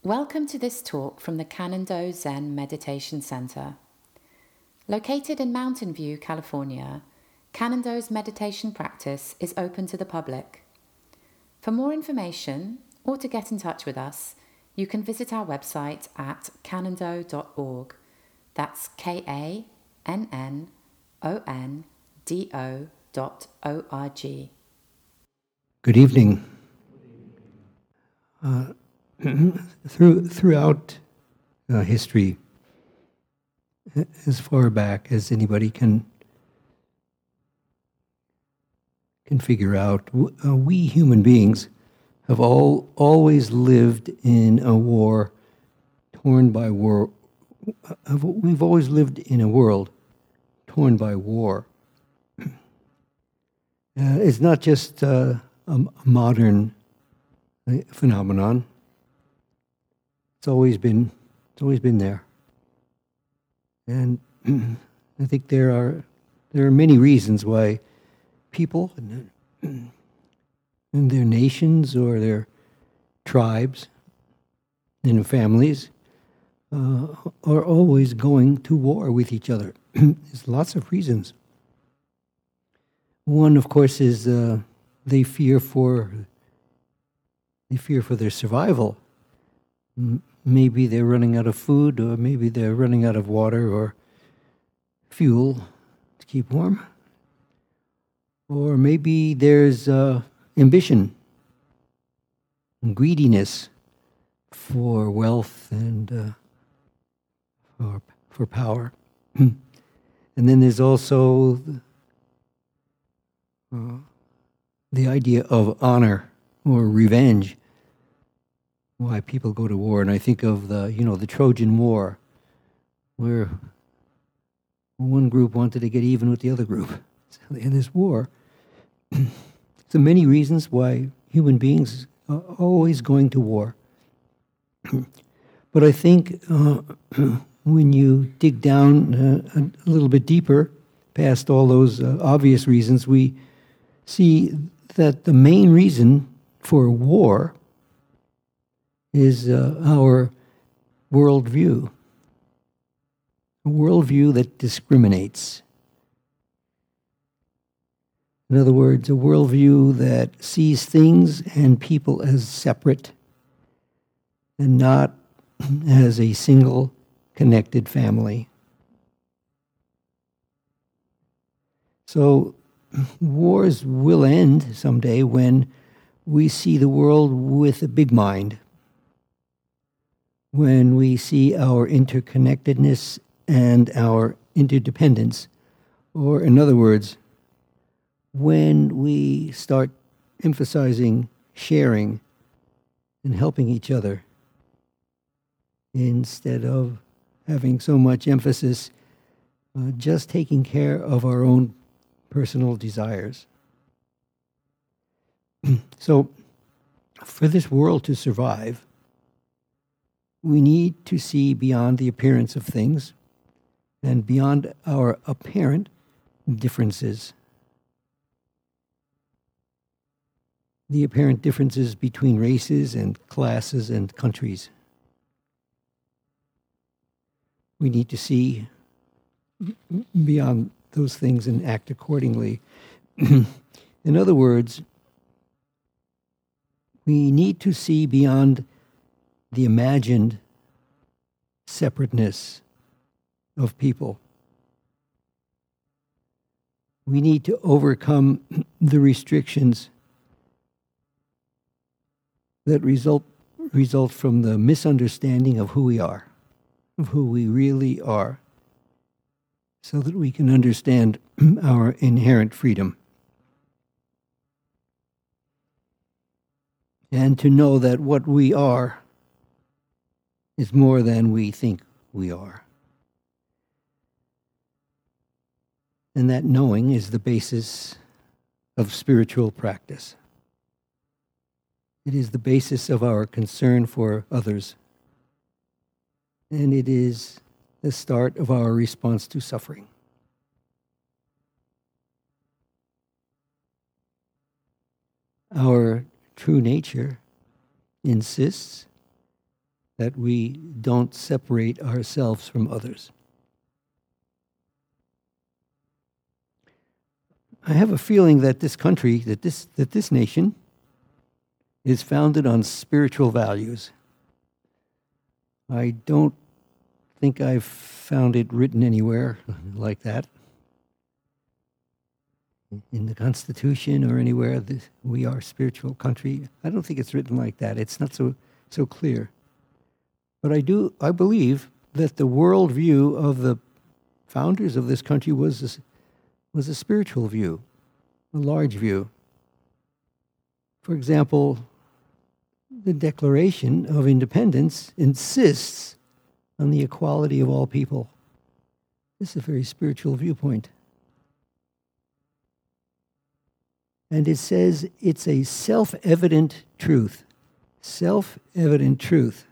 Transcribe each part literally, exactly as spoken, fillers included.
Welcome to this talk from the Canando Zen Meditation Center. Located in Mountain View, California, Canando's meditation practice is open to the public. For more information or to get in touch with us, you can visit our website at canando dot org. That's K A N N O N D O dot O R G. Good evening. Uh, through, throughout uh, history, as far back as anybody can can figure out, uh, we human beings have all always lived in a war, torn by war. Uh, we've always lived in a world torn by war. Uh, it's not just uh, a modern phenomenon. It's always been, it's always been there, and I think there are there are many reasons why people and, and their nations or their tribes and families uh, are always going to war with each other. There's lots of reasons. One, of course, is uh, they fear for they fear for their survival. M- maybe they're running out of food, or maybe they're running out of water or fuel to keep warm. Or maybe there's uh, ambition and greediness for wealth and uh, for, for power. And then there's also uh, the idea of honor or revenge, why people go to war. And I think of the, you know, the Trojan War, where one group wanted to get even with the other group in this war. So many reasons why human beings are always going to war. But I think uh, when you dig down uh, a little bit deeper, past all those uh, obvious reasons, we see that the main reason for war is uh, our worldview, a worldview that discriminates. In other words, a worldview that sees things and people as separate and not as a single connected family. So wars will end someday when we see the world with a big mind, when we see our interconnectedness and our interdependence, or in other words, when we start emphasizing sharing and helping each other instead of having so much emphasis uh, just taking care of our own personal desires. So, for this world to survive, we need to see beyond the appearance of things and beyond our apparent differences. The apparent differences between races and classes and countries. We need to see beyond those things and act accordingly. In other words, we need to see beyond the imagined separateness of people. We need to overcome the restrictions that result result from the misunderstanding of who we are, of who we really are, so that we can understand our inherent freedom. And to know that what we are is more than we think we are. And that knowing is the basis of spiritual practice. It is the basis of our concern for others. And it is the start of our response to suffering. Our true nature insists that we don't separate ourselves from others. I have a feeling that this country, that this that this nation, is founded on spiritual values. I don't think I've found it written anywhere like that. In the Constitution or anywhere, this, we are a spiritual country. I don't think it's written like that. It's not so so clear. But I do, I believe that the worldview of the founders of this country was a, was a spiritual view, a large view. For example, the Declaration of Independence insists on the equality of all people. This is a very spiritual viewpoint. And it says it's a self-evident truth. Self-evident truth.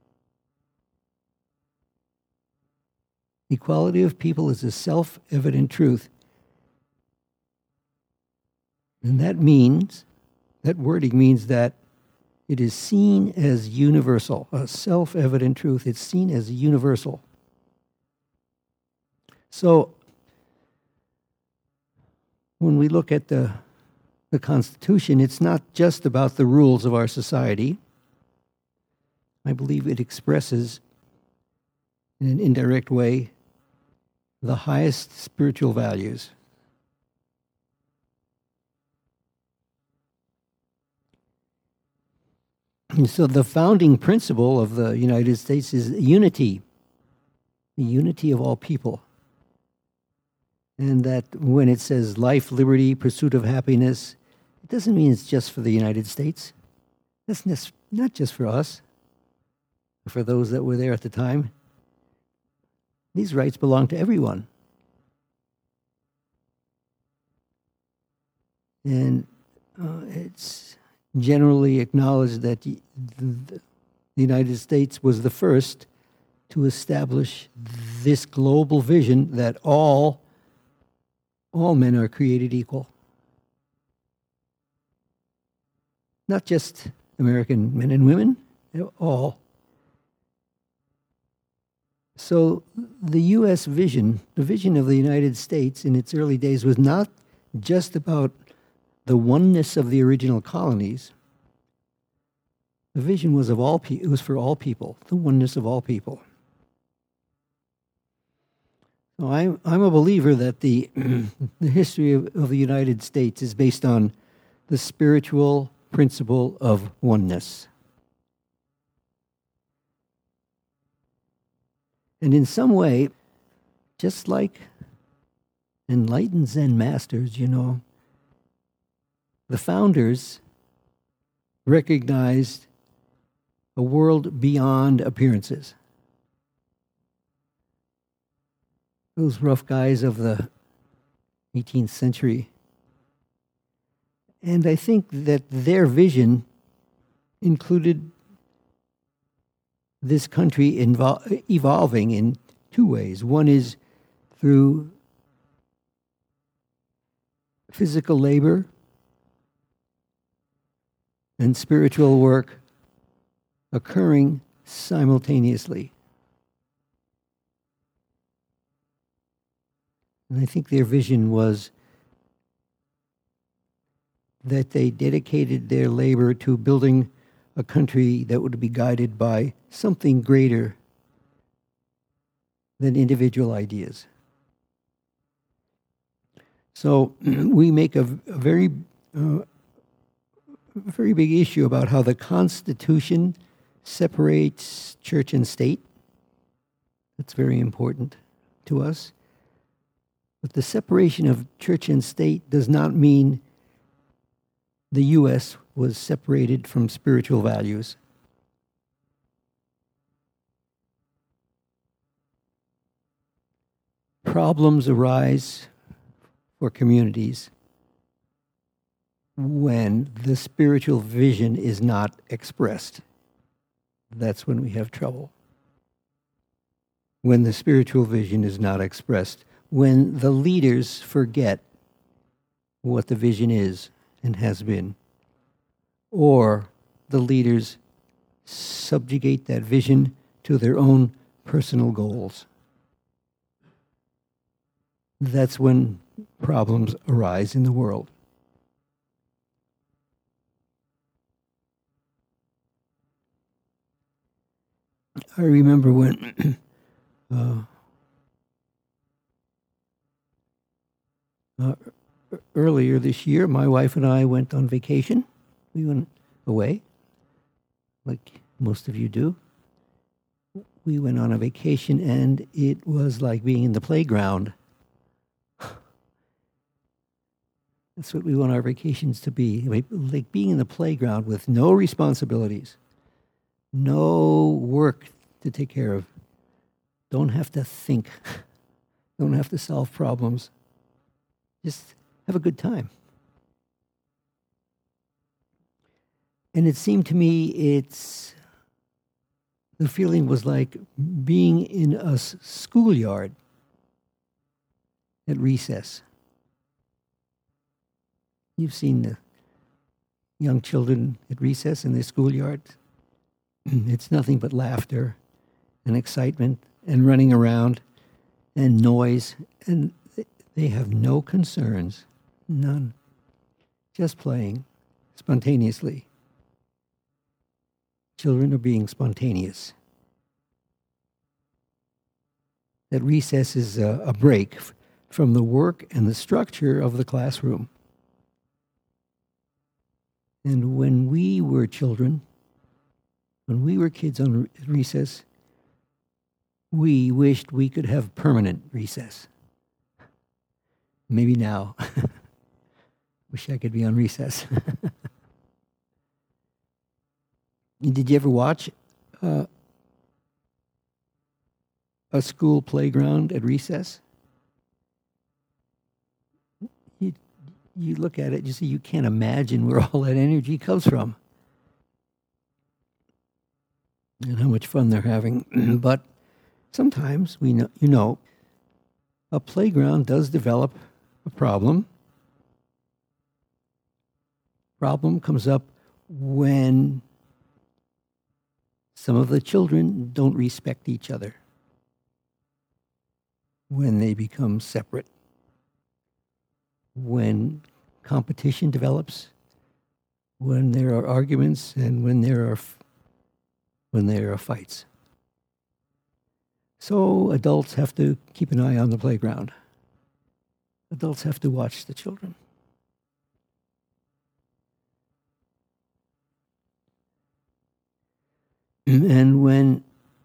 Equality of people is a self-evident truth. And that means, that wording means that it is seen as universal, a self-evident truth. It's seen as universal. So, when we look at the, the Constitution, it's not just about the rules of our society. I believe it expresses, in an indirect way, the highest spiritual values. And so the founding principle of the United States is unity, the unity of all people. And that when it says life, liberty, pursuit of happiness, it doesn't mean it's just for the United States. That's not just for us, for those that were there at the time. These rights belong to everyone. And uh, it's generally acknowledged that the, the, the United States was the first to establish this global vision that all, all men are created equal. Not just American men and women, all. So the U S vision, the vision of the United States in its early days was not just about the oneness of the original colonies. The vision was of all pe- it was for all people, the oneness of all people. So I'm I'm a believer that the the history of, of the United States is based on the spiritual principle of oneness. And in some way, just like enlightened Zen masters, you know, the founders recognized a world beyond appearances. Those rough guys of the eighteenth century. And I think that their vision included this country invol- evolving in two ways. One is through physical labor and spiritual work occurring simultaneously. And I think their vision was that they dedicated their labor to building a country that would be guided by something greater than individual ideas. So we make a, a very, uh, a very big issue about how the Constitution separates church and state. That's very important to us. But the separation of church and state does not mean the U S was separated from spiritual values. Problems arise for communities when the spiritual vision is not expressed. That's when we have trouble. When the spiritual vision is not expressed, when the leaders forget what the vision is and has been, or the leaders subjugate that vision to their own personal goals. That's when problems arise in the world. I remember when uh, uh, earlier this year, my wife and I went on vacation. We went away, like most of you do. We went on a vacation, and it was like being in the playground. That's what we want our vacations to be, like, like being in the playground with no responsibilities, no work to take care of. Don't have to think. Don't have to solve problems. Just have a good time. And it seemed to me it's, the feeling was like being in a s- schoolyard at recess. You've seen the young children at recess in their schoolyard. It's nothing but laughter and excitement and running around and noise, and they have no concerns, none, just playing spontaneously. Children are being spontaneous. That recess is a, a break f- from the work and the structure of the classroom. And when we were children, when we were kids on re- recess, we wished we could have permanent recess. Maybe now. Wish I could be on recess. Did you ever watch uh, a school playground at recess? You, you look at it, you see, you can't imagine where all that energy comes from and how much fun they're having. But sometimes, we know, you know, a playground does develop a problem. Problem comes up when some of the children don't respect each other, when they become separate, when competition develops, when there are arguments, and when there are when there are fights. So adults have to keep an eye on the playground. Adults have to watch the children. And when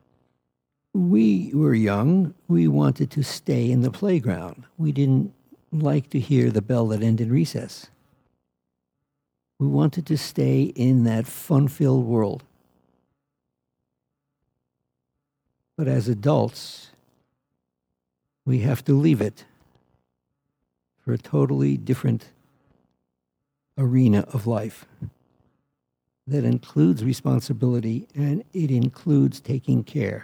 we were young, we wanted to stay in the playground. We didn't like to hear the bell that ended recess. We wanted to stay in that fun-filled world. But as adults, we have to leave it for a totally different arena of life that includes responsibility, and it includes taking care.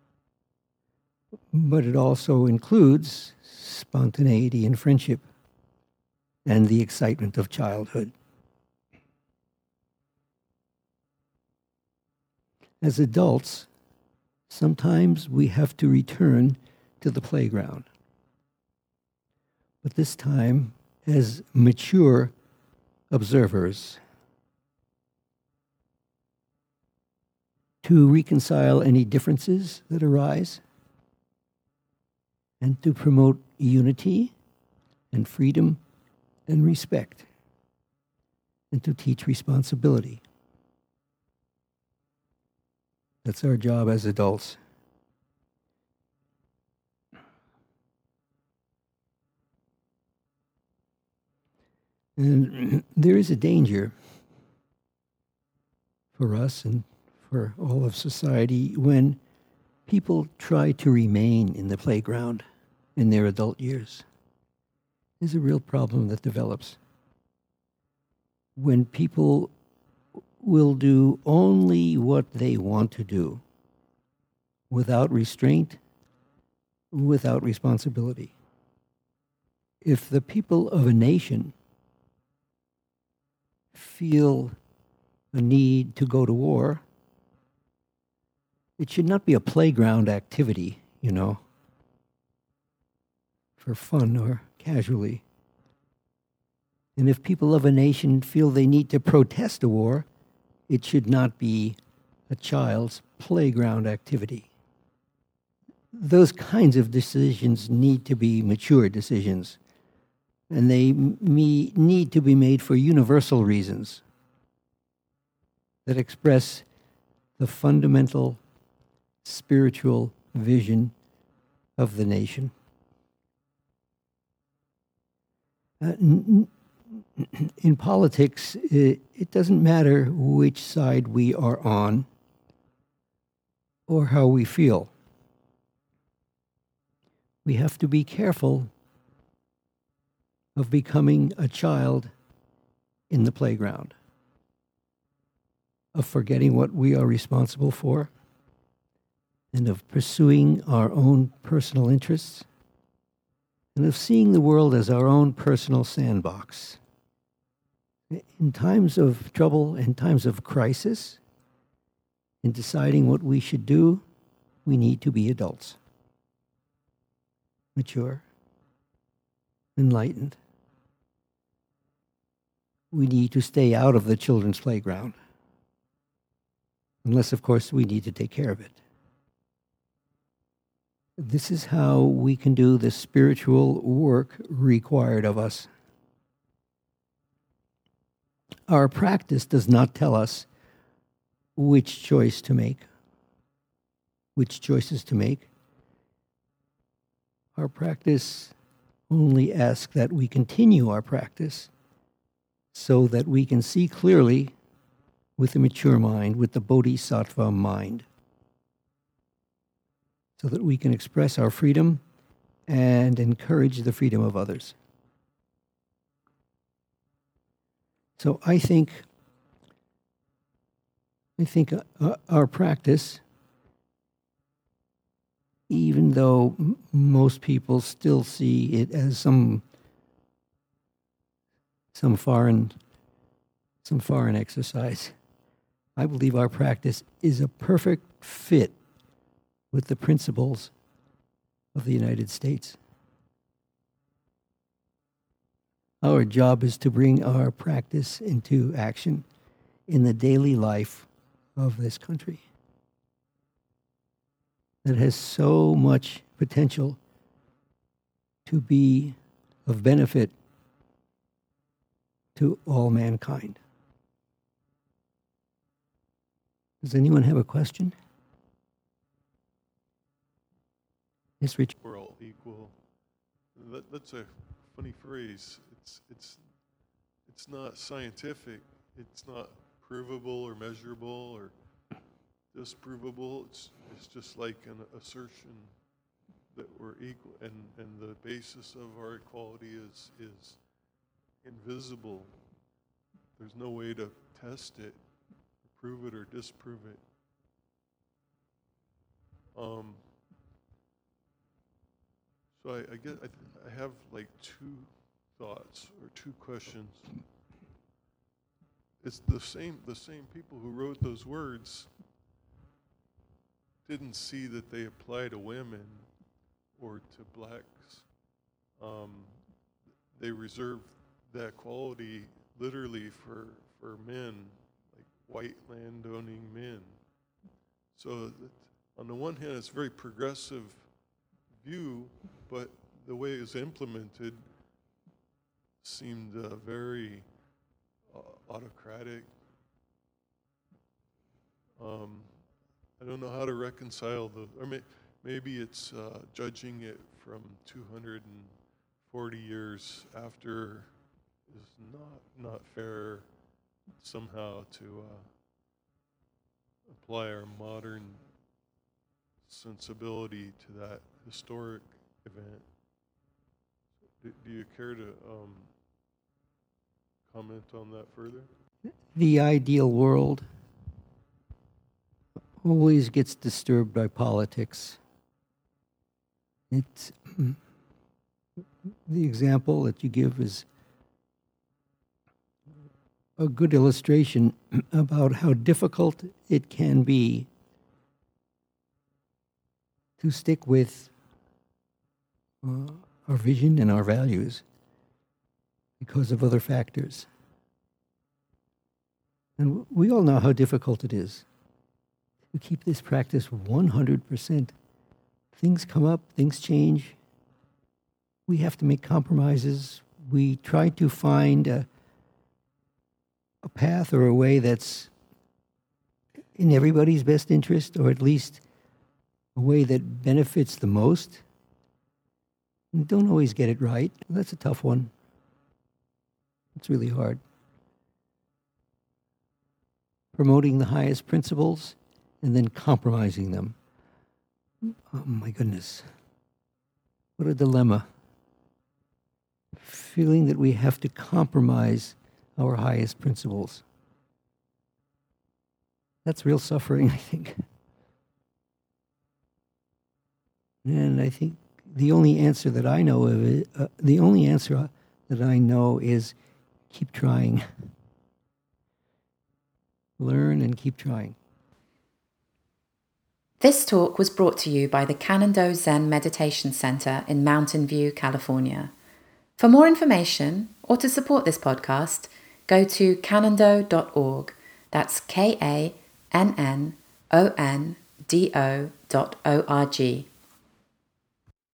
But it also includes spontaneity and friendship and the excitement of childhood. As adults, sometimes we have to return to the playground. But this time, as mature observers, to reconcile any differences that arise, and to promote unity and freedom and respect, and to teach responsibility. That's our job as adults. And there is a danger for us and for all of society when people try to remain in the playground in their adult years. There's a real problem that develops when people will do only what they want to do without restraint, without responsibility. If the people of a nation feel a need to go to war, It should not be a playground activity, you know, for fun or casually. And if people of a nation feel they need to protest a war, it should not be a child's playground activity. Those kinds of decisions need to be mature decisions, and they me, need to be made for universal reasons that express the fundamental spiritual vision of the nation. Uh, n- n- in politics, it, it doesn't matter which side we are on or how we feel. We have to be careful of becoming a child in the playground, of forgetting what we are responsible for, and of pursuing our own personal interests, and of seeing the world as our own personal sandbox. In times of trouble and times of crisis, in deciding what we should do, we need to be adults. Mature, enlightened. We need to stay out of the children's playground. Unless, of course, we need to take care of it. This is how we can do the spiritual work required of us. Our practice does not tell us which choice to make, which choices to make. Our practice only asks that we continue our practice so that we can see clearly with the mature mind, with the bodhisattva mind, so that we can express our freedom and encourage the freedom of others. So I think, I think uh, our practice, even though m- most people still see it as some some foreign some foreign exercise, I believe our practice is a perfect fit with the principles of the United States. Our job is to bring our practice into action in the daily life of this country that has so much potential to be of benefit to all mankind. Does anyone have a question? Yes, Rich. We're all equal. That, that's a funny phrase. It's it's it's not scientific. It's not provable or measurable or disprovable. It's it's just like an assertion that we're equal, and, and the basis of our equality is is invisible. There's no way to test it, prove it or disprove it. Um. So I, I get I, I have like two thoughts or two questions. It's the same the same people who wrote those words didn't see that they apply to women or to blacks. Um, they reserved that quality literally for for men, like white landowning men. So that on the one hand, it's a very progressive view, but the way it was implemented seemed uh, very uh, autocratic. Um, I don't know how to reconcile the, or may, maybe it's uh, judging it from two hundred forty years after is not not fair somehow to uh, apply our modern sensibility to that historic event. Do, do you care to um, comment on that further? The ideal world always gets disturbed by politics. It's the example that you give is a good illustration about how difficult it can be to stick with uh, our vision and our values because of other factors. And we all know how difficult it is to keep this practice one hundred percent. Things come up, things change. We have to make compromises. We try to find a, a path or a way that's in everybody's best interest, or at least a way that benefits the most. And don't always get it right. That's a tough one. It's really hard. Promoting the highest principles and then compromising them. Oh my goodness. What a dilemma. Feeling that we have to compromise our highest principles. That's real suffering, I think. And I think the only answer that I know of it, uh, the only answer that I know is keep trying. Learn and keep trying. This talk was brought to you by the Cannon-Do Zen Meditation Center in Mountain View, California. For more information or to support this podcast, go to cannon-do dot org. That's K A N N O N D O dot O R G.